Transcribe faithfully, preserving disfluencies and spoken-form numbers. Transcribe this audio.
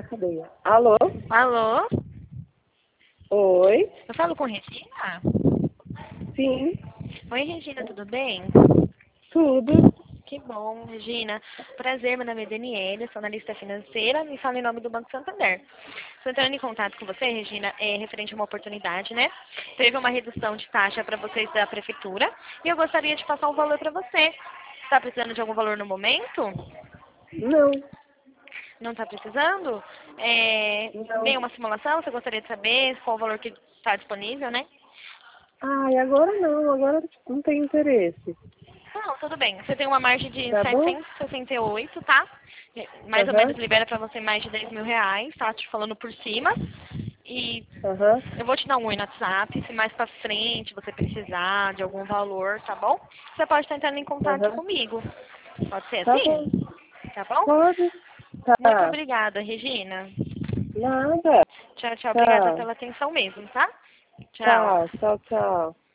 cadeia. Alô? Alô? Oi? Eu falo com Regina? Sim, Oi, Regina, tudo bem? tudo. Que bom, Regina. Prazer, meu nome é Daniela, sou analista financeira e falo em nome do Banco Santander. Estou entrando em contato com você, Regina, é referente a uma oportunidade, né? Teve uma redução de taxa para vocês da prefeitura e eu gostaria de passar um valor para você. Está precisando de algum valor no momento? Não, Não está precisando? É, não. nenhuma simulação? Você gostaria de saber qual o valor que está disponível, né? Ai, agora não, agora não tem interesse. Não, tudo bem. Você tem uma margem de Tá bom? setecentos e sessenta e oito, tá? Mais ou Aham, menos libera pra você mais de dez mil reais, tá? Te falando por cima. E aham, eu vou te dar um oi no WhatsApp, se mais pra frente você precisar de algum valor, tá bom? Você pode estar entrando em contato aham. comigo. Pode ser Tá bom. assim? Tá bom? Pode? Muito Tá. obrigada, Regina. Nada. Tchau, tchau. Obrigada Tá. pela atenção mesmo, tá? Tchau. Tá. Tchau, tchau.